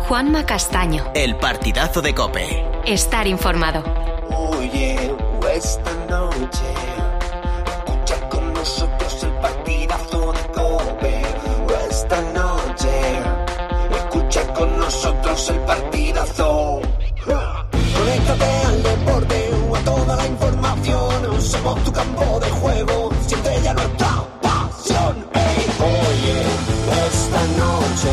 Juanma Castaño. El partidazo de COPE. Estar informado. Oye, esta noche escucha con nosotros el partidazo de COPE. Esta noche escucha con nosotros el partidazo. Conéctate al deporte o a toda la información. Somos tu campo de juego, siempre ya nuestra pasión. Hey, oye, esta noche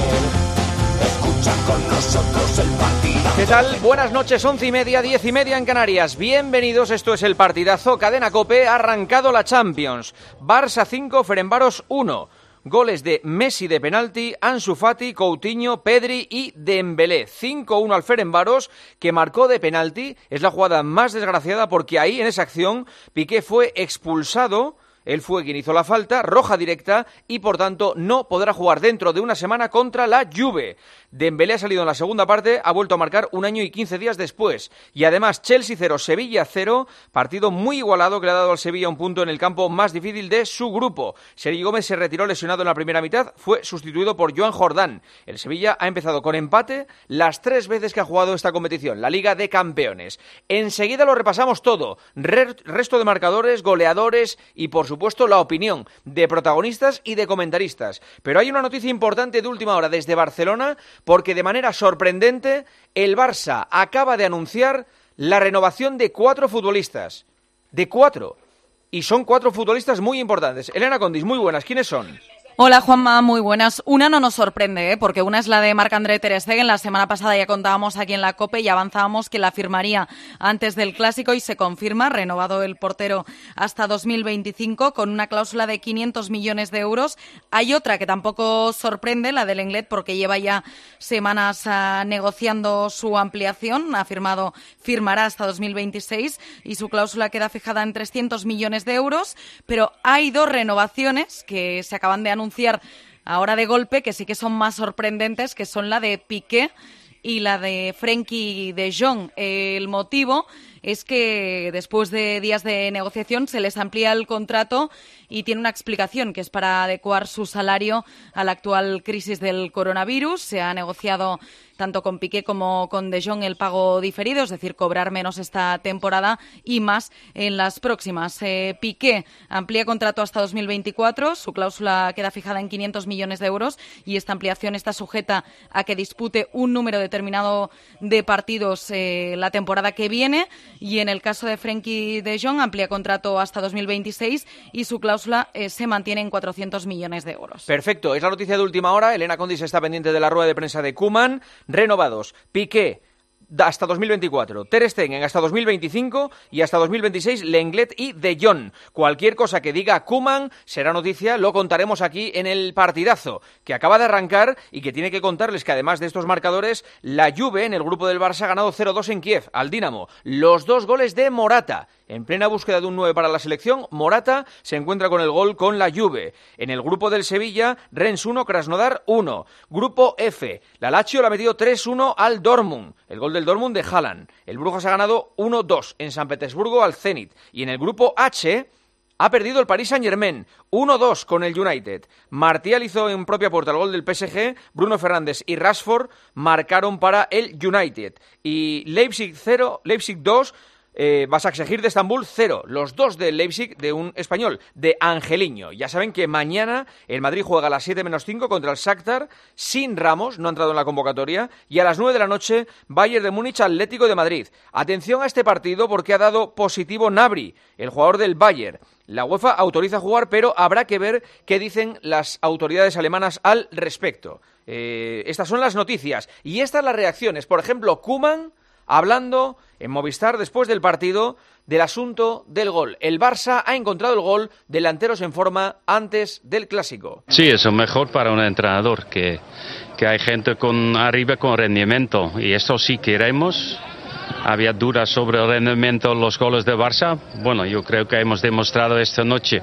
escucha con nosotros el partidazo. ¿Qué tal? Buenas noches, 11:30, 10:30 en Canarias. Bienvenidos, esto es el partidazo. Cadena COPE, ha arrancado la Champions. Barça 5, Ferencváros 1. Goles de Messi de penalti, Ansu Fati, Coutinho, Pedri y Dembélé. 5-1 al Ferencváros, que marcó de penalti. Es la jugada más desgraciada porque ahí, en esa acción, Piqué fue expulsado. Él fue quien hizo la falta, roja directa, y por tanto no podrá jugar dentro de una semana contra la Juve. Dembélé ha salido en la segunda parte, ha vuelto a marcar 1 año y 15 días después. Y además Chelsea 0, Sevilla 0, partido muy igualado que le ha dado al Sevilla un punto en el campo más difícil de su grupo. Sergi Gómez se retiró lesionado en la primera mitad, fue sustituido por Joan Jordán. El Sevilla ha empezado con empate las 3 veces que ha jugado esta competición, la Liga de Campeones. Enseguida lo repasamos todo, resto de marcadores, goleadores y por supuesto la opinión de protagonistas y de comentaristas. Pero hay una noticia importante de última hora desde Barcelona, porque de manera sorprendente el Barça acaba de anunciar la renovación de 4 futbolistas. De 4. Y son 4 futbolistas muy importantes. Elena Condis, muy buenas. ¿Quiénes son? Hola Juanma, muy buenas. Una no nos sorprende, porque una es la de Marc-André ter Stegen. La semana pasada ya contábamos aquí en la COPE y avanzábamos que la firmaría antes del Clásico y se confirma, renovado el portero hasta 2025 con una cláusula de 500 millones de euros. Hay otra que tampoco sorprende, la del Lenglet, porque lleva ya semanas negociando su ampliación. Firmará hasta 2026 y su cláusula queda fijada en 300 millones de euros. Pero hay 2 renovaciones que se acaban de anunciar ahora de golpe, que sí que son más sorprendentes, que son la de Piqué y la de Frenkie de Jong. El motivo es que después de días de negociación se les amplía el contrato y tiene una explicación, que es para adecuar su salario a la actual crisis del coronavirus. Se ha negociado tanto con Piqué como con De Jong el pago diferido, es decir, cobrar menos esta temporada y más en las próximas. Piqué amplía contrato hasta 2024, su cláusula queda fijada en 500 millones de euros y esta ampliación está sujeta a que dispute un número determinado de partidos la temporada que viene. Y en el caso de Frenkie de Jong amplía contrato hasta 2026 y su cláusula se mantiene en 400 millones de euros. Perfecto, es la noticia de última hora. Elena Condis está pendiente de la rueda de prensa de Koeman. Renovados Piqué hasta 2024, ter Stegen hasta 2025 y hasta 2026 Lenglet y De Jong. Cualquier cosa que diga Koeman será noticia, lo contaremos aquí en el partidazo que acaba de arrancar y que tiene que contarles que además de estos marcadores, la Juve en el grupo del Barça ha ganado 0-2 en Kiev al Dinamo. Los 2 goles de Morata. En plena búsqueda de un 9 para la selección, Morata se encuentra con el gol con la Juve. En el grupo del Sevilla, Rennes 1, Krasnodar 1. Grupo F, la Lazio la ha metido 3-1 al Dortmund. El gol del Dortmund de Haaland. El Brujas ha ganado 1-2 en San Petersburgo al Zenit. Y en el grupo H ha perdido el Paris Saint-Germain 1-2 con el United. Martial hizo en propia puerta el gol del PSG. Bruno Fernández y Rashford marcaron para el United. Y Leipzig 0, Leipzig 2... Başakşehir de Estambul 0, los 2 de Leipzig de un español, de Angeliño. Ya saben que mañana el Madrid juega a las 7:05 contra el Shakhtar sin Ramos, no ha entrado en la convocatoria, y a las 9 de la noche Bayern de Múnich Atlético de Madrid. Atención a este partido porque ha dado positivo Gnabry, el jugador del Bayern. La UEFA autoriza jugar, pero habrá que ver qué dicen las autoridades alemanas al respecto. Estas son las noticias y estas las reacciones. Por ejemplo, Koeman hablando en Movistar después del partido del asunto del gol. El Barça ha encontrado el gol, delanteros en forma antes del Clásico. Sí, eso es mejor para un entrenador, que hay gente arriba con rendimiento, y eso sí queremos. Había dudas sobre el rendimiento de los goles de Barça. Bueno, yo creo que hemos demostrado esta noche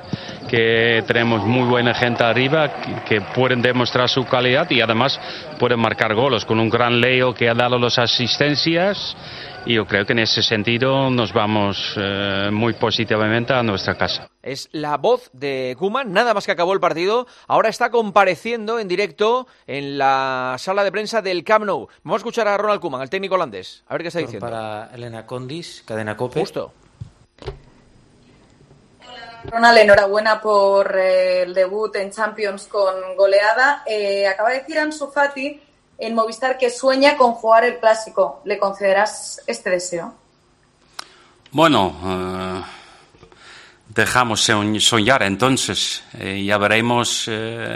que tenemos muy buena gente arriba que pueden demostrar su calidad y además pueden marcar goles con un gran Leo que ha dado las asistencias. Y yo creo que en ese sentido nos vamos muy positivamente a nuestra casa. Es la voz de Koeman, nada más que acabó el partido. Ahora está compareciendo en directo en la sala de prensa del Camp Nou. Vamos a escuchar a Ronald Koeman, el técnico holandés. A ver qué está diciendo. Para Elena Condis, Cadena COPE. Justo. Ronald, enhorabuena por el debut en Champions con goleada. Acaba de decir Ansu Fati en Movistar que sueña con jugar el Clásico. ¿Le concederás este deseo? Bueno, dejamos soñar entonces. Ya veremos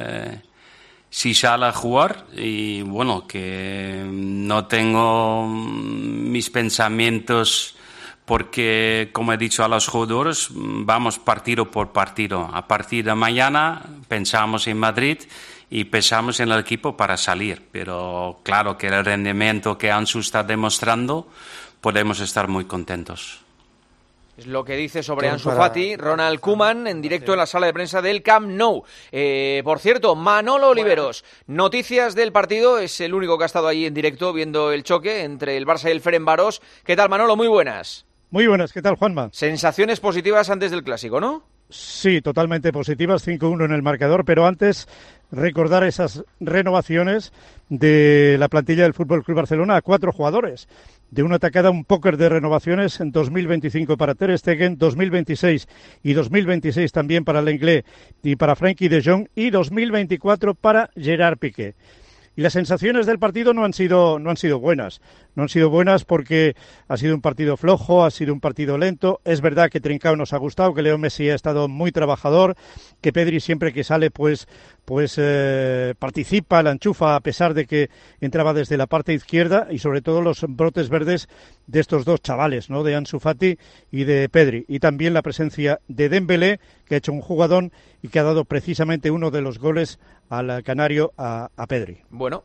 si sale a jugar. Y bueno, que no tengo mis pensamientos porque, como he dicho a los jugadores, vamos partido por partido. A partir de mañana pensamos en Madrid y pensamos en el equipo para salir, pero claro que el rendimiento que Ansu está demostrando podemos estar muy contentos. Es lo que dice sobre Ansu Fati Ronald Koeman en directo en la sala de prensa del Camp Nou. Por cierto, Manolo Oliveros, noticias del partido, es el único que ha estado ahí en directo viendo el choque entre el Barça y el Ferencváros. ¿Qué tal, Manolo? Muy buenas. Muy buenas, ¿qué tal, Juanma? Sensaciones positivas antes del Clásico, ¿no? Sí, totalmente positivas, 5-1 en el marcador, pero antes recordar esas renovaciones de la plantilla del Fútbol Club Barcelona a 4 jugadores. De una tacada, un póker de renovaciones en 2025 para Ter Stegen, 2026 y 2026 también para Lenglet y para Frenkie de Jong y 2024 para Gerard Piqué. Y las sensaciones del partido no han sido buenas. No han sido buenas porque ha sido un partido flojo, ha sido un partido lento. Es verdad que Trincao nos ha gustado, que Leo Messi ha estado muy trabajador, que Pedri siempre que sale pues participa, la enchufa a pesar de que entraba desde la parte izquierda, y sobre todo los brotes verdes de estos dos chavales, ¿no? De Ansu Fati y de Pedri. Y también la presencia de Dembélé, que ha hecho un jugadón y que ha dado precisamente uno de los goles al canario a Pedri. Bueno,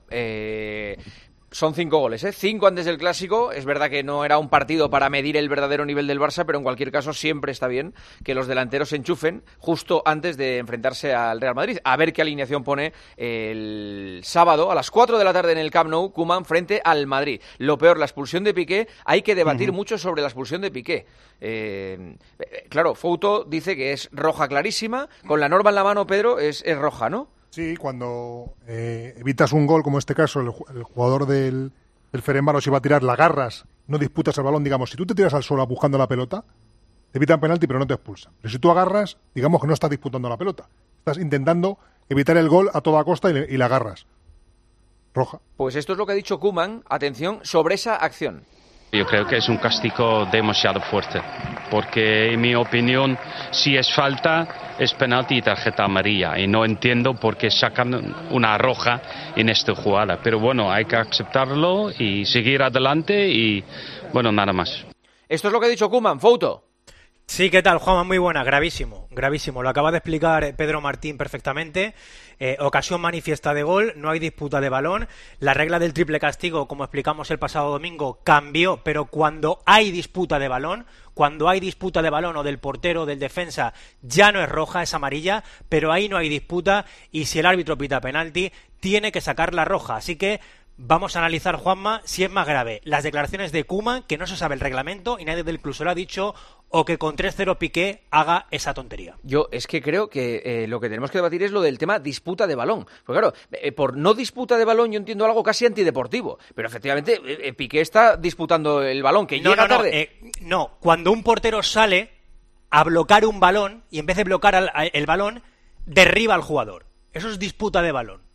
son 5 goles, 5 antes del Clásico. Es verdad que no era un partido para medir el verdadero nivel del Barça, pero en cualquier caso siempre está bien que los delanteros se enchufen justo antes de enfrentarse al Real Madrid. A ver qué alineación pone el sábado a las 4 de la tarde en el Camp Nou, Koeman frente al Madrid. Lo peor, la expulsión de Piqué. Hay que debatir mucho sobre la expulsión de Piqué. Claro, Fouto dice que es roja clarísima. Con la norma en la mano, Pedro, es roja, ¿no? Sí, cuando evitas un gol, como en este caso, el jugador del Ferencváros iba a tirar, la agarras, no disputas el balón, digamos, si tú te tiras al suelo buscando la pelota, te evitan penalti pero no te expulsan. Pero si tú agarras, digamos que no estás disputando la pelota, estás intentando evitar el gol a toda costa y la agarras. Roja. Pues esto es lo que ha dicho Koeman, atención, sobre esa acción. Yo creo que es un castigo demasiado fuerte, porque en mi opinión, si es falta, es penalti y tarjeta amarilla, y no entiendo por qué sacan una roja en esta jugada. Pero bueno, hay que aceptarlo y seguir adelante y bueno, nada más. Esto es lo que ha dicho Koeman, Fouto. Sí, ¿qué tal, Juanma? Muy buena, gravísimo. Lo acaba de explicar Pedro Martín perfectamente. Ocasión manifiesta de gol, no hay disputa de balón. La regla del triple castigo, como explicamos el pasado domingo, cambió, pero cuando hay disputa de balón o del portero o del defensa, ya no es roja, es amarilla, pero ahí no hay disputa y si el árbitro pita penalti, tiene que sacar la roja. Así que vamos a analizar, Juanma, si es más grave las declaraciones de Koeman, que no se sabe el reglamento y nadie del club se lo ha dicho, o que con 3-0 Piqué haga esa tontería. Yo es que creo que lo que tenemos que debatir es lo del tema disputa de balón. Porque claro, por no disputa de balón yo entiendo algo casi antideportivo, pero efectivamente Piqué está disputando el balón, que llega tarde. No, cuando un portero sale a bloquear un balón y en vez de bloquear el balón, derriba al jugador. Eso es disputa de balón.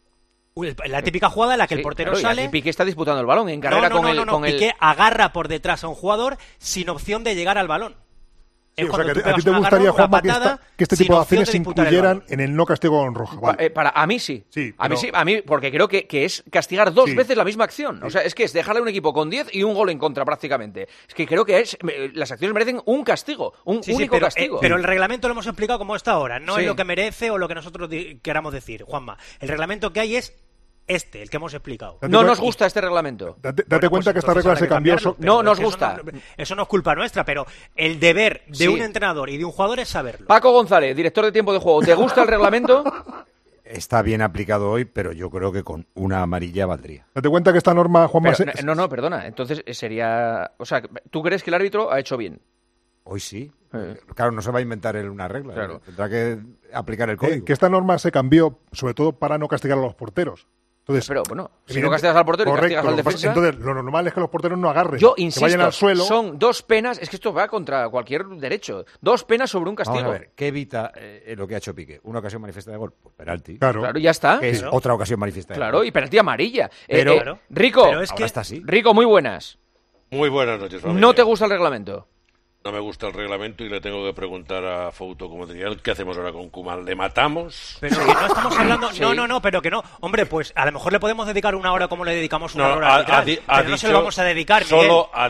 La típica jugada en la que el portero sale. Y Piqué está disputando el balón en carrera con el. Piqué agarra por detrás a un jugador sin opción de llegar al balón. Sí, o sea, que a ti te gustaría, Juanma, que este tipo de acciones se incluyeran en el no castigo con roja. Vale. A mí sí. A mí, porque creo que es castigar dos veces la misma acción. Sí. O sea, es que es dejarle a un equipo con 10 y un gol en contra prácticamente. Es que creo que las acciones merecen un castigo, un único castigo. Pero el reglamento lo hemos explicado como está ahora. No es lo que merece o lo que nosotros queramos decir, Juanma. El reglamento que hay es el que hemos explicado. No nos gusta este reglamento. Date cuenta que esta regla se cambió. No nos gusta. Eso no es culpa nuestra, pero el deber de un entrenador y de un jugador es saberlo. Paco González, director de tiempo de juego, ¿te gusta el reglamento? Está bien aplicado hoy, pero yo creo que con una amarilla valdría. Date cuenta que esta norma, Juanma... No, perdona. Entonces sería... O sea, ¿tú crees que el árbitro ha hecho bien? Hoy sí. Claro, no se va a inventar él una regla. Claro. Tendrá que aplicar el código. Que esta norma se cambió, sobre todo para no castigar a los porteros. Entonces, pero bueno, si no castigas al portero y castigas al defensa... Entonces, lo normal es que los porteros no agarren. Yo insisto, que vayan al suelo. Son 2 penas... Es que esto va contra cualquier derecho. 2 penas sobre un castigo. Vamos a ver, ¿qué evita lo que ha hecho Piqué? ¿Una ocasión manifiesta de gol? Pues penalti. Claro, ya está. Que es otra ocasión manifiesta de gol. Claro, y penalti amarilla. Pero, Rico, pero es que... está así. Rico, muy buenas. Muy buenas noches, familia. ¿No te gusta el reglamento? No me gusta el reglamento y le tengo que preguntar a Fouto, como tenía, ¿qué hacemos ahora con Koeman? ¿Le matamos? Pero que no estamos hablando... Sí. No, pero que no. Hombre, pues a lo mejor le podemos dedicar 1 hora como le dedicamos 1 hora al arbitral. No se lo vamos a dedicar, solo ha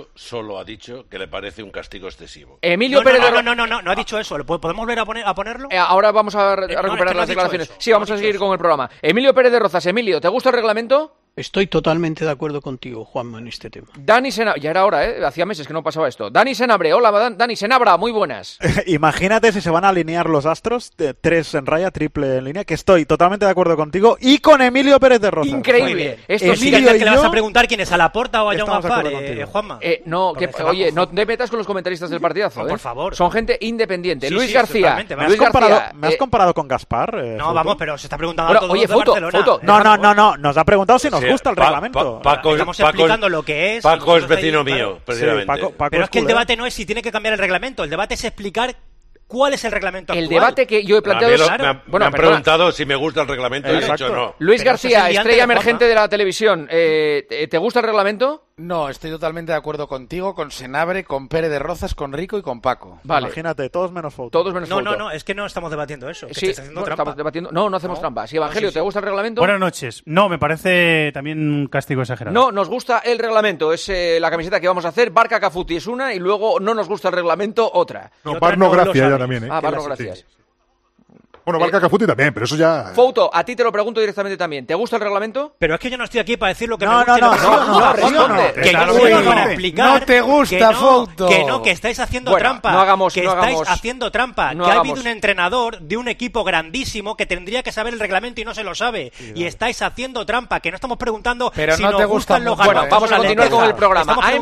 dicho que le parece un castigo excesivo. Emilio Pérez de Roza... No ha dicho eso. ¿Podemos volver a ponerlo? Ahora vamos a recuperar las declaraciones. Sí, vamos a seguir con el programa. Emilio Pérez de Rozas. Emilio, ¿te gusta el reglamento? Estoy totalmente de acuerdo contigo, Juanma, en este tema. Dani Senabre, ya era hora, hacía meses que no pasaba esto. Dani Senabre, hola Dani Senabra, muy buenas. Imagínate si se van a alinear los astros, 3 en raya, triple en línea, que estoy totalmente de acuerdo contigo, y con Emilio Pérez de Rozas. Increíble. Esto sí que le vas a preguntar quién es, a Laporta o a Jaume Afar, Juanma. Oye, no te metas con los comentaristas del partidazo, por favor. Son gente independiente. Sí, Luis García. ¿Me has comparado con Gaspar? No, Fouto? vamos, pero se está preguntando a todos los de Barcelona. Fouto. No, nos ha preguntado si nos gusta el reglamento. Estamos explicando lo que es. Paco es vecino mío, precisamente. Sí, Paco pero es que el debate no es si tiene que cambiar el reglamento, el debate es explicar cuál es el reglamento actual. El debate que yo he planteado es... Me han preguntado si me gusta el reglamento y he dicho no. Luis García, estrella emergente de la televisión, ¿te gusta el reglamento? No, estoy totalmente de acuerdo contigo, con Senabre, con Pérez de Rozas, con Rico y con Paco. Vale. Imagínate, todos menos Fouto. Todos menos Fouto. No, es que no estamos debatiendo eso. Sí, haciendo trampa. Estamos debatiendo... No hacemos trampa. Si Evangelio, ¿te gusta el reglamento? Buenas noches. No, me parece también un castigo exagerado. No, nos gusta el reglamento. Es la camiseta que vamos a hacer. Barca Cafuti es una y luego no nos gusta el reglamento otra. No, Barno Gracia ya también, Barno Gracias. Sí. Bueno, Barca Cafuti también, pero eso ya... Fouto, a ti te lo pregunto directamente también. ¿Te gusta el reglamento? Pero es que yo no estoy aquí para decir lo que me gusta y lo que no. Que yo estoy para explicar... No te gusta, Fouto. Que estáis haciendo trampa. Estáis haciendo trampa. Que ha habido un entrenador de un equipo grandísimo que tendría que saber el reglamento y no se lo sabe. Y estáis haciendo trampa. Que no estamos preguntando si nos gustan los Bueno, vamos a continuar con el programa. Ha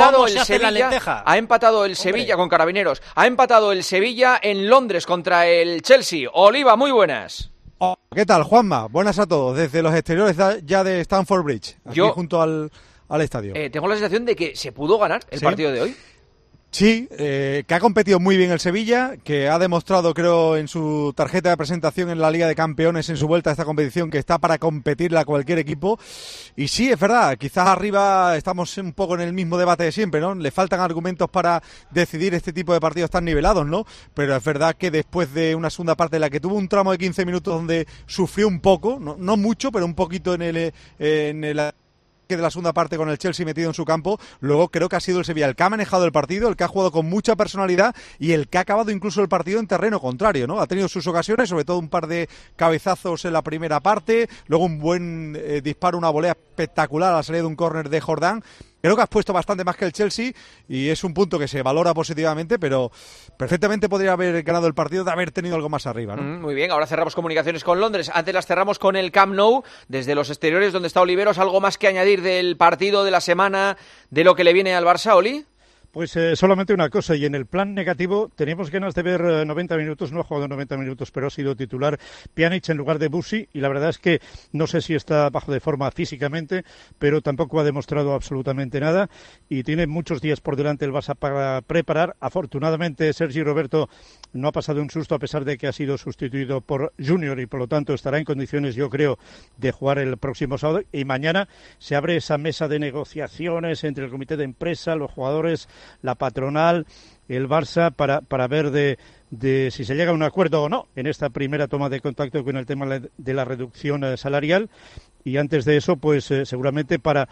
empatado el Sevilla con Carabineros. Ha empatado el Sevilla en Londres contra el Chelsea. Oliva, muy buenas. ¿Qué tal, Juanma? Buenas a todos, desde los exteriores ya de Stamford Bridge, aquí junto al estadio. Tengo la sensación de que se pudo ganar el partido de hoy. Sí, que ha competido muy bien el Sevilla, que ha demostrado, creo, en su tarjeta de presentación en la Liga de Campeones, en su vuelta a esta competición, que está para competirle a cualquier equipo. Y sí, es verdad, quizás arriba estamos un poco en el mismo debate de siempre, ¿no? Le faltan argumentos para decidir este tipo de partidos tan nivelados, ¿no? Pero es verdad que después de una segunda parte en la que tuvo un tramo de 15 minutos donde sufrió un poco, no mucho, pero un poquito en el de la segunda parte con el Chelsea metido en su campo, luego creo que ha sido el Sevilla el que ha manejado el partido, el que ha jugado con mucha personalidad y el que ha acabado incluso el partido en terreno contrario, ¿no? Ha tenido sus ocasiones, sobre todo un par de cabezazos en la primera parte, luego un buen disparo, una volea espectacular a la salida de un córner de Jordán. Creo que has puesto bastante más que el Chelsea y es un punto que se valora positivamente, pero perfectamente podría haber ganado el partido de haber tenido algo más arriba, ¿no? Muy bien, ahora cerramos comunicaciones con Londres. Antes las cerramos con el Camp Nou, desde los exteriores donde está Oliveros. ¿Algo más que añadir del partido de la semana, de lo que le viene al Barça, Oli? Pues solamente una cosa, y en el plan negativo teníamos ganas de ver 90 minutos, no ha jugado 90 minutos, pero ha sido titular Pjanic en lugar de Bussi, y la verdad es que no sé si está bajo de forma físicamente, pero tampoco ha demostrado absolutamente nada, y tiene muchos días por delante el Barça para preparar. Afortunadamente Sergi Roberto no ha pasado un susto a pesar de que ha sido sustituido por Junior y por lo tanto estará en condiciones, yo creo, de jugar el próximo sábado, y mañana se abre esa mesa de negociaciones entre el comité de empresa, los jugadores, la patronal, el Barça, para ver de si se llega a un acuerdo o no en esta primera toma de contacto con el tema de la reducción salarial. Y antes de eso, pues seguramente para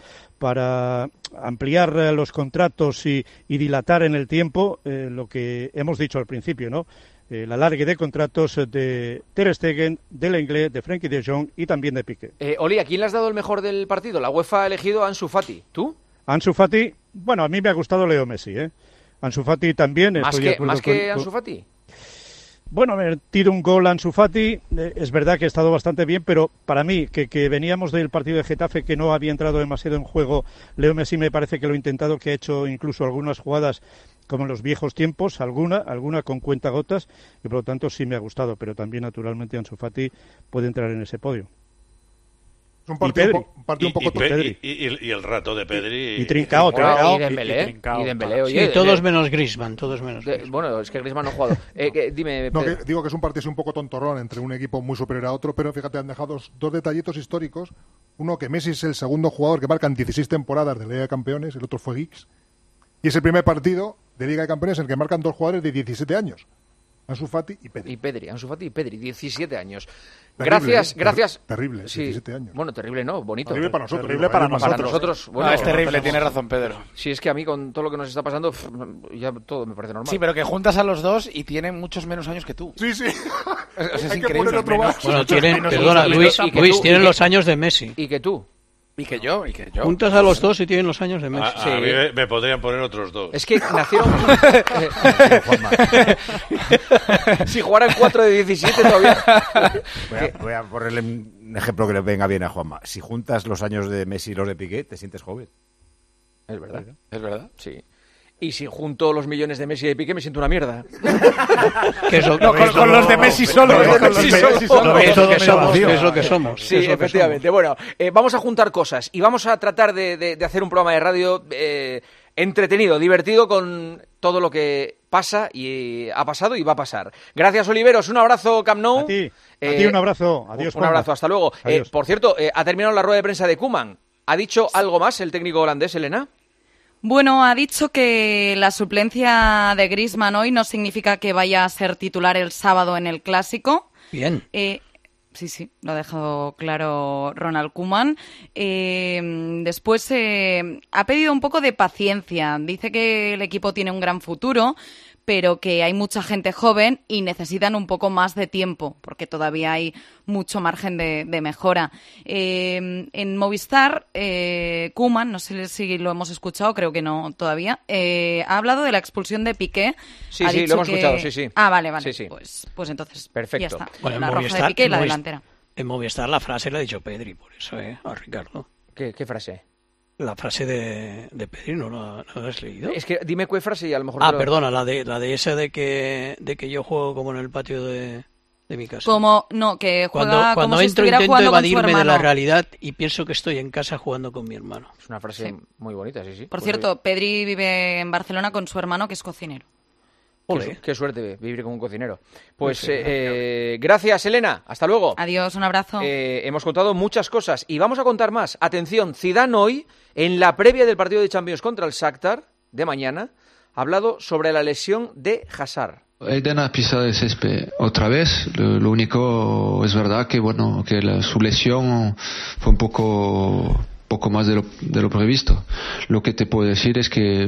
ampliar los contratos y dilatar en el tiempo lo que hemos dicho al principio, ¿no? el alargue de contratos de Ter Stegen, de Lenglet, de Frenkie de Jong y también de Piqué. Oli, ¿a quién le has dado el mejor del partido? La UEFA ha elegido a Ansu Fati. ¿Tú? Ansu Fati, bueno, a mí me ha gustado Leo Messi, ¿eh? Ansu Fati también. ¿Más que Ansu Fati? Bueno, me tiro un gol a Ansu Fati, es verdad que ha estado bastante bien, pero para mí, que veníamos del partido de Getafe, que no había entrado demasiado en juego, Leo Messi me parece que lo ha intentado, que ha hecho incluso algunas jugadas como en los viejos tiempos, alguna con cuentagotas, y por lo tanto sí me ha gustado, pero también naturalmente Ansu Fati puede entrar en ese podio. Es un partido un poco Pedri. Y el rato de Pedri. Y Trincao. Y Dembélé. Sí, todos menos Griezmann, Bueno, es que Griezmann no ha jugado. Dime, no, digo que es un partido un poco tontorrón entre un equipo muy superior a otro, pero fíjate, han dejado dos detallitos históricos. Uno, que Messi es el segundo jugador que marca en 16 temporadas de Liga de Campeones, el otro fue Giggs. Y es el primer partido de Liga de Campeones en el que marcan dos jugadores de 17 años. Ansu Fati y Pedri. Ansu Fati y Pedri, 17 años. Terrible, gracias. Terrible, sí. 17 años. Bueno, terrible no, bonito. Terrible para nosotros. Terrible para nosotros. Bueno, no, es terrible, tiene razón Pedro. Sí, es que a mí con todo lo que nos está pasando, ya todo me parece normal. Sí, pero que juntas a los dos y tienen muchos menos años que tú. Sí. Es increíble. Bueno, perdona, Luis, tienen los años de Messi. Y que tú. Y que yo. Juntas a los dos y tienen los años de Messi. A mí me podrían poner otros dos. Es que nacieron... si jugaran 4 de 17 todavía... Voy a ponerle un ejemplo que le venga bien a Juanma. Si juntas los años de Messi y los de Piqué, te sientes joven. Es verdad. ¿Es verdad? Sí. Y si junto los millones de Messi y de Piqué me siento una mierda. Con los de Messi solo. Es lo que somos. Sí, efectivamente. Bueno, vamos a juntar cosas y vamos a tratar de hacer un programa de radio entretenido, divertido, con todo lo que pasa y ha pasado y va a pasar. Gracias, Oliveros. Un abrazo, Camp Nou. A ti un abrazo. Adiós, un abrazo. Hasta luego. Por cierto, ha terminado la rueda de prensa de Koeman. ¿Ha dicho algo más el técnico holandés, Elena? Bueno, ha dicho que la suplencia de Griezmann hoy no significa que vaya a ser titular el sábado en el Clásico. Bien. Sí, lo ha dejado claro Ronald Koeman. Después ha pedido un poco de paciencia. Dice que el equipo tiene un gran futuro, pero que hay mucha gente joven y necesitan un poco más de tiempo, porque todavía hay mucho margen de mejora. En Movistar, Koeman, no sé si lo hemos escuchado, creo que no todavía, ha hablado de la expulsión de Piqué. Sí, lo hemos escuchado, sí. Ah, vale. Sí. Pues entonces perfecto. Ya está. Bueno, la roja de Piqué y la delantera. En Movistar la frase la ha dicho Pedri, por eso, a Ricardo. ¿Qué frase? La frase de Pedri no la has leído. Es que dime qué frase y a lo mejor... Perdona, la de esa de que yo juego como en el patio de mi casa. Que juega cuando como si entro estuviera intento jugando con su evadirme de la hermano. realidad y pienso que estoy en casa jugando con mi hermano. Es una frase muy bonita, sí. Por cierto, Pedri vive en Barcelona con su hermano, que es cocinero. Qué suerte vivir con un cocinero. Pues gracias, Elena. Hasta luego. Adiós, un abrazo. Hemos contado muchas cosas y vamos a contar más. Atención, Zidane hoy, en la previa del partido de Champions contra el Shakhtar de mañana, ha hablado sobre la lesión de Hazard. Eden ha pisado el césped otra vez. Lo único es verdad que su lesión fue un poco más de lo previsto. Lo que te puedo decir es que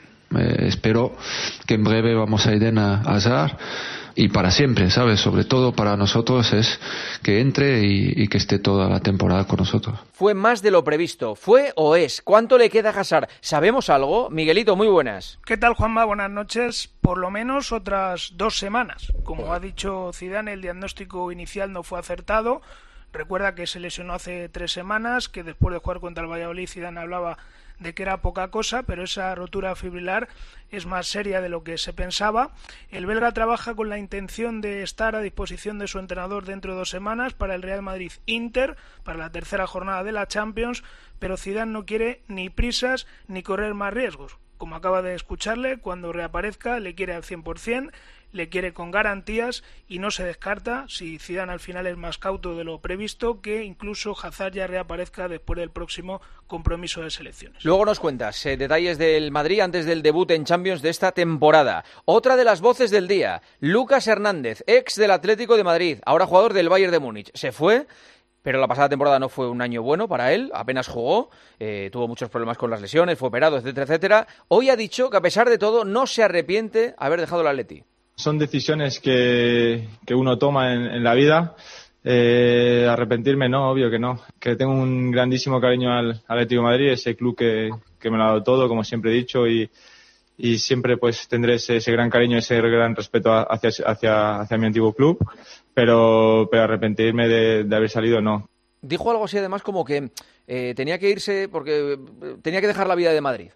espero que en breve vamos a Eden Hazard y para siempre, ¿sabes? Sobre todo para nosotros es que entre y que esté toda la temporada con nosotros. Fue más de lo previsto. ¿Fue o es? ¿Cuánto le queda a Hazard? ¿Sabemos algo? Miguelito, muy buenas. ¿Qué tal, Juanma? Buenas noches. Por lo menos otras 2 semanas. Como ha dicho Zidane, el diagnóstico inicial no fue acertado. Recuerda que se lesionó hace 3 semanas, que después de jugar contra el Valladolid, Zidane hablaba de que era poca cosa, pero esa rotura fibrilar es más seria de lo que se pensaba. El belga trabaja con la intención de estar a disposición de su entrenador dentro de 2 semanas para el Real Madrid-Inter, para la tercera jornada de la Champions, pero Zidane no quiere ni prisas ni correr más riesgos. Como acaba de escucharle, cuando reaparezca le quiere al 100%, le quiere con garantías y no se descarta, si Zidane al final es más cauto de lo previsto, que incluso Hazard ya reaparezca después del próximo compromiso de selecciones. Luego nos cuentas detalles del Madrid antes del debut en Champions de esta temporada. Otra de las voces del día, Lucas Hernández, ex del Atlético de Madrid, ahora jugador del Bayern de Múnich. Se fue, pero la pasada temporada no fue un año bueno para él, apenas jugó, tuvo muchos problemas con las lesiones, fue operado, etcétera, etcétera. Hoy ha dicho que a pesar de todo no se arrepiente haber dejado el Atleti. son decisiones que uno toma en la vida. Arrepentirme no, obvio que no. Que tengo un grandísimo cariño al Atlético de Madrid, ese club que me lo ha dado todo, como siempre he dicho, y siempre pues tendré ese gran cariño, ese gran respeto hacia mi antiguo club, pero arrepentirme de haber salido no. Dijo algo así además como que tenía que irse porque tenía que dejar la vida de Madrid.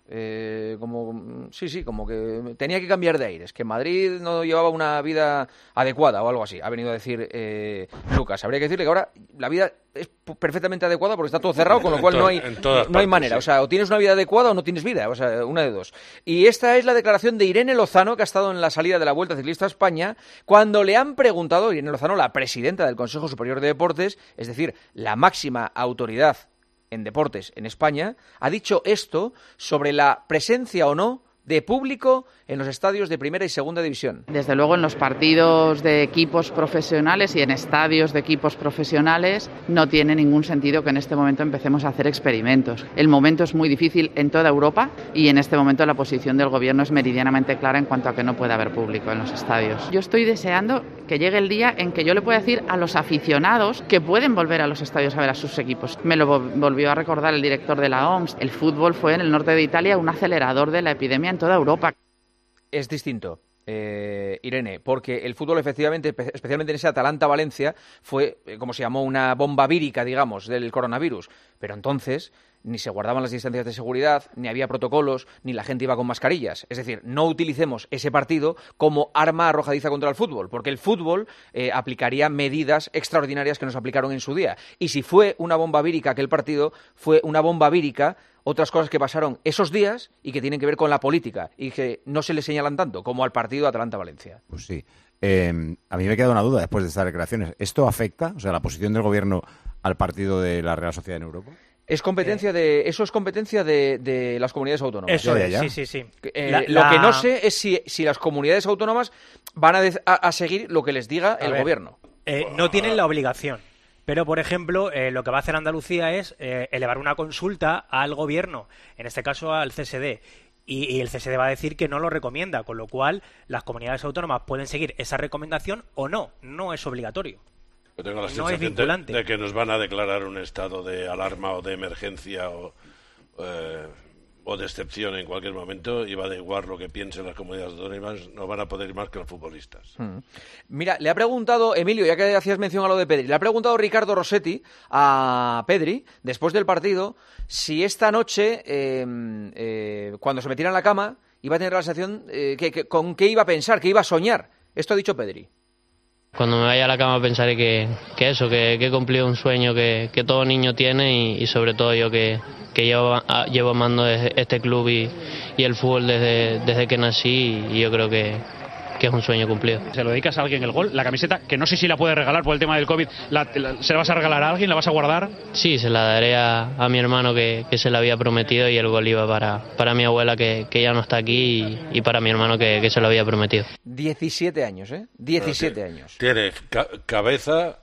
Como que tenía que cambiar de aires, que Madrid no llevaba una vida adecuada o algo así. Ha venido a decir Lucas. Habría que decirle que ahora la vida es perfectamente adecuada porque está todo cerrado, con lo cual no hay manera. Sí. O sea, o tienes una vida adecuada o no tienes vida. O sea, una de dos. Y esta es la declaración de Irene Lozano, que ha estado en la salida de la Vuelta Ciclista a España, cuando le han preguntado, Irene Lozano, la presidenta del Consejo Superior de Deportes, es decir, la máxima autoridad en deportes en España, ha dicho esto sobre la presencia o no de público en los estadios de primera y segunda división. Desde luego en los partidos de equipos profesionales y en estadios de equipos profesionales no tiene ningún sentido que en este momento empecemos a hacer experimentos. El momento es muy difícil en toda Europa y en este momento la posición del gobierno es meridianamente clara en cuanto a que no puede haber público en los estadios. Yo estoy deseando que llegue el día en que yo le pueda decir a los aficionados que pueden volver a los estadios a ver a sus equipos. Me lo volvió a recordar el director de la OMS. El fútbol fue en el norte de Italia un acelerador de la epidemia en toda Europa. Es distinto, Irene, porque el fútbol efectivamente, especialmente en ese Atalanta-Valencia, fue, como se llamó, una bomba vírica, digamos, del coronavirus. Pero entonces ni se guardaban las distancias de seguridad, ni había protocolos, ni la gente iba con mascarillas. Es decir, no utilicemos ese partido como arma arrojadiza contra el fútbol, porque el fútbol aplicaría medidas extraordinarias que nos aplicaron en su día. Y si fue una bomba vírica aquel partido, fue una bomba vírica otras cosas que pasaron esos días y que tienen que ver con la política y que no se le señalan tanto como al partido Atalanta-Valencia. Pues sí. A mí me queda una duda después de estas declaraciones. ¿Esto afecta, o sea, la posición del gobierno al partido de la Real Sociedad en Europa? Eso es competencia de las comunidades autónomas. Eso es, sí. Lo que no sé es si las comunidades autónomas van a seguir lo que les diga el gobierno. No tienen la obligación. Pero, por ejemplo, lo que va a hacer Andalucía es elevar una consulta al gobierno, en este caso al CSD, y el CSD va a decir que no lo recomienda, con lo cual las comunidades autónomas pueden seguir esa recomendación o no es obligatorio. Yo tengo la no es sensación de que nos van a declarar un estado de alarma o de emergencia o de excepción en cualquier momento y va a dar igual lo que piensen las comunidades autónomas, no van a poder ir más que los futbolistas. Mira, le ha preguntado, Emilio, ya que hacías mención a lo de Pedri, le ha preguntado Ricardo Rossetti a Pedri, después del partido, si esta noche, cuando se metiera en la cama, iba a tener la sensación con qué iba a pensar, qué iba a soñar. Esto ha dicho Pedri. Cuando me vaya a la cama pensaré que he cumplido un sueño que todo niño tiene y sobre todo yo que llevo amando este club y el fútbol desde que nací y yo creo que es un sueño cumplido. ¿Se lo dedicas a alguien el gol? La camiseta, que no sé si la puedes regalar por el tema del COVID, ¿se la vas a regalar a alguien? ¿La vas a guardar? Sí, se la daré a mi hermano que se la había prometido y el gol iba para mi abuela que ya no está aquí y para mi hermano que se lo había prometido. 17 años, ¿eh? 17 años. Tiene cabeza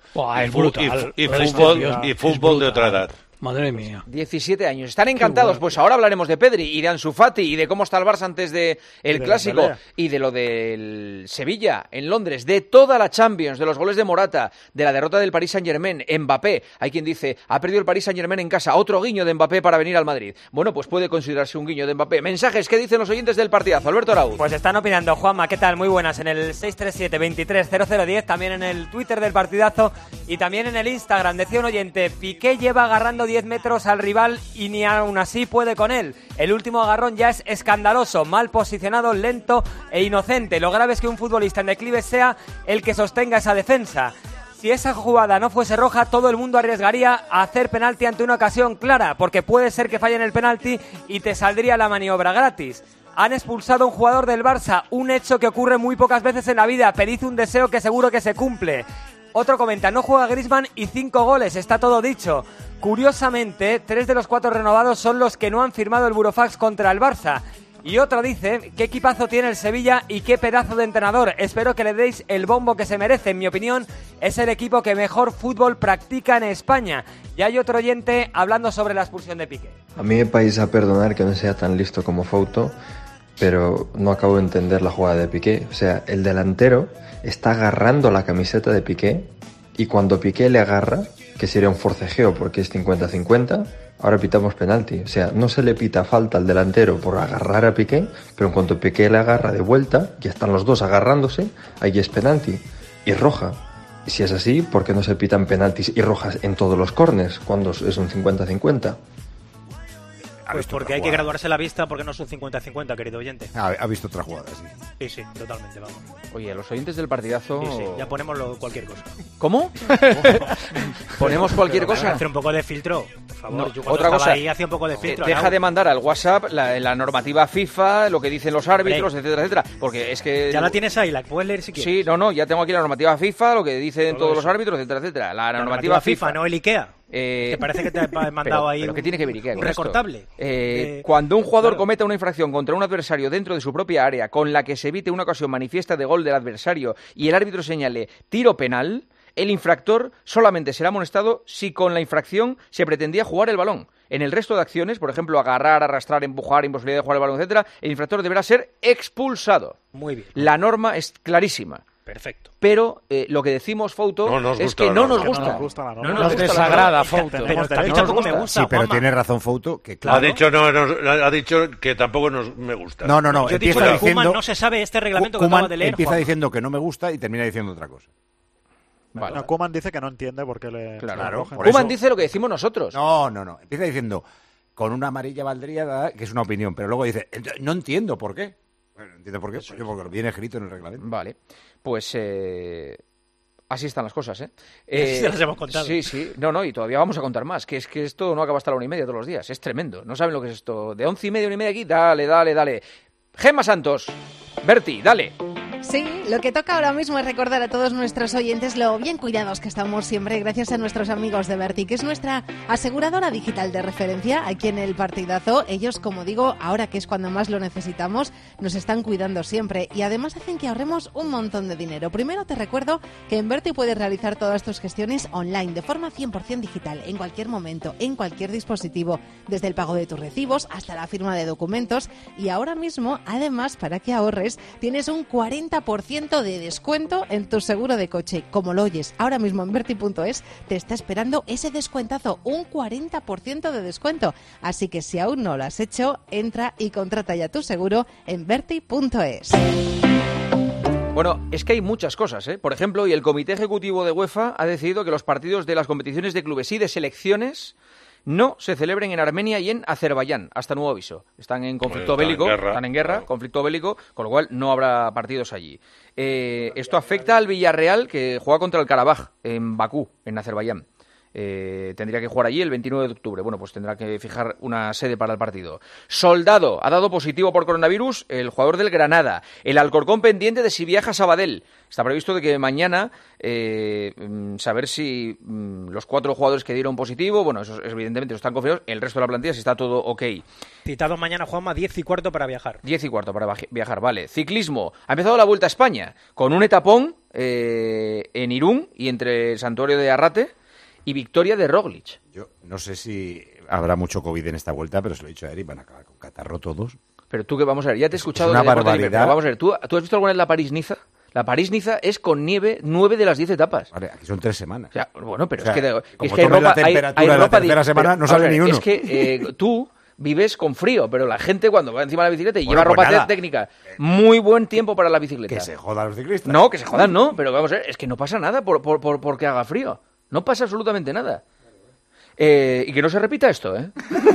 y fútbol de otra edad. Madre mía. 17 años. Están encantados. Pues ahora hablaremos de Pedri y de Ansu Fati y de cómo está el Barça antes del Clásico y de lo del Sevilla en Londres, de toda la Champions, de los goles de Morata, de la derrota del Paris Saint-Germain, Mbappé. Hay quien dice, ha perdido el Paris Saint-Germain en casa. Otro guiño de Mbappé para venir al Madrid. Bueno, pues puede considerarse un guiño de Mbappé. Mensajes, ¿qué dicen los oyentes del partidazo? Alberto Araúz. Pues están opinando. Juanma, ¿qué tal? Muy buenas. En el 637-230010, también en el Twitter del partidazo y también en el Instagram. Decía un oyente, Piqué lleva agarrando 10 metros al rival y ni aún así puede con él. El último agarrón ya es escandaloso, mal posicionado, lento e inocente. Lo grave es que un futbolista en declive sea el que sostenga esa defensa. Si esa jugada no fuese roja, todo el mundo arriesgaría a hacer penalti ante una ocasión clara, porque puede ser que fallen el penalti y te saldría la maniobra gratis. Han expulsado a un jugador del Barça, un hecho que ocurre muy pocas veces en la vida. Pedid un deseo que seguro que se cumple. Otro comenta, no juega Griezmann y 5 goles, está todo dicho. Curiosamente, 3 de los 4 renovados son los que no han firmado el burofax contra el Barça. Y otro dice, qué equipazo tiene el Sevilla y qué pedazo de entrenador. Espero que le deis el bombo que se merece. En mi opinión, es el equipo que mejor fútbol practica en España. Y hay otro oyente hablando sobre la expulsión de Piqué. A mí me vais a perdonar que no sea tan listo como Fouto, pero no acabo de entender la jugada de Piqué. O sea, el delantero está agarrando la camiseta de Piqué y cuando Piqué le agarra, que sería un forcejeo porque es 50-50, ahora pitamos penalti. O sea, no se le pita falta al delantero por agarrar a Piqué, pero en cuanto Piqué le agarra de vuelta, ya están los dos agarrándose, ahí es penalti y roja. Y si es así, ¿por qué no se pitan penaltis y rojas en todos los córners cuando es un 50-50? Pues porque hay que graduarse la vista porque no es un 50-50, querido oyente. Ha visto otra jugada, sí. Sí, totalmente, vamos. Oye, los oyentes del partidazo... Sí, ya ponemos cualquier cosa. ¿Cómo? ¿Ponemos cualquier cosa? Hacer un poco de filtro, por favor. No, Yo cuando otra estaba cosa, ahí hacía un poco de filtro. deja de mandar al WhatsApp la normativa FIFA, lo que dicen los árbitros, etcétera, etcétera. Porque es que... Ya la tienes ahí, la puedes leer si quieres. Sí, ya tengo aquí la normativa FIFA, lo que dicen todos los árbitros, etcétera, etcétera. La normativa FIFA, no el IKEA. Que parece que te he mandado ahí pero ¿qué tiene que ver IKEA con un recortable. Cuando un jugador cometa una infracción contra un adversario dentro de su propia área con la que se evite una ocasión manifiesta de gol del adversario y el árbitro señale tiro penal, el infractor solamente será amonestado si con la infracción se pretendía jugar el balón. En el resto de acciones, por ejemplo, agarrar, arrastrar, empujar, imposibilidad de jugar el balón, etcétera, el infractor deberá ser expulsado. Muy bien. La norma es clarísima. Perfecto. Pero lo que decimos, Fouto, es que no nos gusta. No nos desagrada, Fouto. Pero tampoco me gusta. Sí, pero Juanma. tiene razón, Fouto, que claro... Ha dicho que tampoco me gusta. No. Yo he dicho que Koeman no se sabe este reglamento que acaba de leer. Empieza diciendo que no me gusta y termina diciendo otra cosa. Vale. No, Koeman dice que no entiende por qué le... Claro. Koeman dice lo que decimos nosotros. No. Empieza diciendo, con una amarilla valdría, que es una opinión, pero luego dice, no entiendo por qué. Bueno, ¿entiendo por qué? Pues porque lo viene escrito en el reglamento. Vale. Pues así están las cosas, ¿eh? Se las hemos contado. Sí. No, y todavía vamos a contar más. Que es que esto no acaba hasta la 1:30 todos los días. Es tremendo. No saben lo que es esto. De 11:30 a 1:30 aquí, dale. Gemma Santos. Berti, dale. Sí, lo que toca ahora mismo es recordar a todos nuestros oyentes lo bien cuidados que estamos siempre gracias a nuestros amigos de Berti, que es nuestra aseguradora digital de referencia aquí en el partidazo. Ellos, como digo, ahora que es cuando más lo necesitamos, nos están cuidando siempre y además hacen que ahorremos un montón de dinero. Primero te recuerdo que en Berti puedes realizar todas tus gestiones online de forma 100% digital, en cualquier momento, en cualquier dispositivo, desde el pago de tus recibos hasta la firma de documentos. Y ahora mismo, además, para que ahorres, tienes un 40% de descuento en tu seguro de coche. Como lo oyes, ahora mismo en Berti.es te está esperando ese descuentazo, un 40% de descuento. Así que si aún no lo has hecho, entra y contrata ya tu seguro en Berti.es. Bueno, es que hay muchas cosas, ¿eh? Por ejemplo, y el Comité Ejecutivo de UEFA ha decidido que los partidos de las competiciones de clubes y de selecciones no se celebren en Armenia y en Azerbaiyán, hasta nuevo aviso. Están en conflicto bélico, están en guerra, conflicto bélico, con lo cual no habrá partidos allí. Esto afecta al Villarreal, que juega contra el Karabaj en Bakú, en Azerbaiyán. Tendría que jugar allí el 29 de octubre. Bueno, pues tendrá que fijar una sede para el partido. Soldado, ha dado positivo por coronavirus el jugador del Granada. El Alcorcón pendiente de si viaja a Sabadell. Está previsto de que mañana saber si los 4 jugadores que dieron positivo, bueno, esos evidentemente están confirmados, el resto de la plantilla si está todo ok. Citado mañana, Juanma, 10:15 para viajar. 10:15 para viajar, vale. Ciclismo, ha empezado la Vuelta a España con un etapón en Irún y entre el santuario de Arrate y victoria de Roglic. Yo no sé si habrá mucho COVID en esta vuelta, pero se lo he dicho a Eric, van a acabar con catarro todos. Pero tú, que vamos a ver, ya te he escuchado... Es una barbaridad. Pero vamos a ver, ¿tú has visto alguna vez la París-Niza? La París-Niza es con nieve 9 de las 10 etapas. Vale, aquí son 3 semanas. O sea, bueno, pero o sea, es que como hay ropa... la temperatura de la tercera semana, no sale ni uno. Es que tú vives con frío, pero la gente cuando va encima de la bicicleta y lleva pues ropa técnica, muy buen tiempo para la bicicleta. Que se jodan los ciclistas. No, que se jodan no, pero vamos a ver, es que no pasa nada porque haga frío. No pasa absolutamente nada. Y que no se repita esto, ¿eh?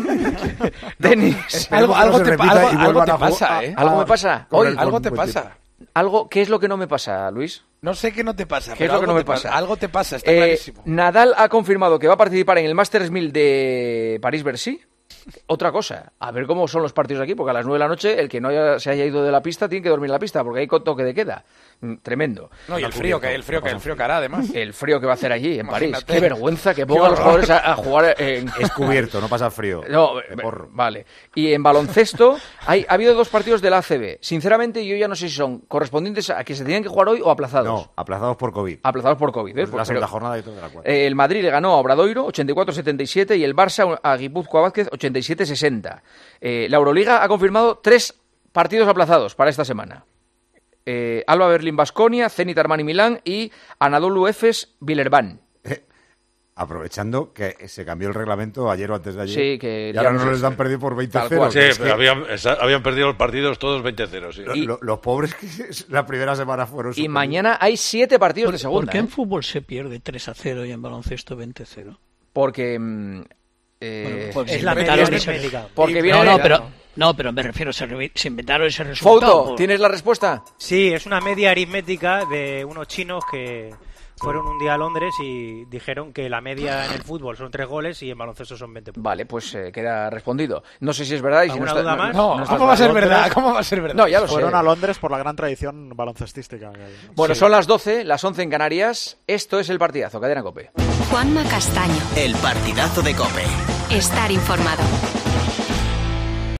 Denis. Algo te pasa, ¿eh? Algo me pasa. Hoy, algo te pasa. ¿Qué es lo que no me pasa, Luis? No sé qué no te pasa. ¿Qué es lo que no me pasa? Algo te pasa, está clarísimo. Nadal ha confirmado que va a participar en el Masters 1000 de París-Bercy. Otra cosa, a ver cómo son los partidos aquí, porque a las 9 de la noche el que no se haya ido de la pista tiene que dormir en la pista, porque hay toque de queda. Tremendo. No, y el frío que hará, además. El frío que va a hacer allí, en París. Qué vergüenza que pongan a los jugadores a jugar en... Es cubierto, no pasa frío. No, vale. Y en baloncesto ha habido 2 partidos de la ACB. Sinceramente, yo ya no sé si son correspondientes a que se tenían que jugar hoy o aplazados. No, aplazados por COVID. Aplazados por COVID. Pues la segunda jornada y todo de la cual. El Madrid le ganó a Obradoiro 84-77 y el Barça a Guipúzcoa Vázquez 87-60. La Euroliga ha confirmado 3 partidos aplazados para esta semana. Alba Berlín Baskonia, Zenit Armani Milán y Anadolu Efes Villerban. Aprovechando que se cambió el reglamento ayer o antes de ayer. Sí, que y ahora no les dan perdido por 20-0. Sí, pero habían perdido los partidos todos 20-0. Sí. Y los pobres que la primera semana fueron. Y mañana hay 7 partidos de segunda. ¿Por qué en fútbol se pierde 3-0 y en baloncesto 20-0? Porque es la media aritmética. Porque viene pero me refiero, se inventaron ese resultado. Fouto, ¿tienes la respuesta? Sí, es una media aritmética de unos chinos que fueron un día a Londres y dijeron que la media en el fútbol son 3 goles y en baloncesto son 20 puntos. Vale, pues queda respondido. No sé si es verdad. Y si ¿Alguna no duda más? No, ¿cómo va a ser verdad? ¿Cómo va a ser verdad? No, ya lo sé. Fueron a Londres por la gran tradición baloncestística que hay. Bueno, son las 12, las 11 en Canarias. Esto es el partidazo, Cadena COPE. Juanma Castaño. El partidazo de COPE. Estar informado.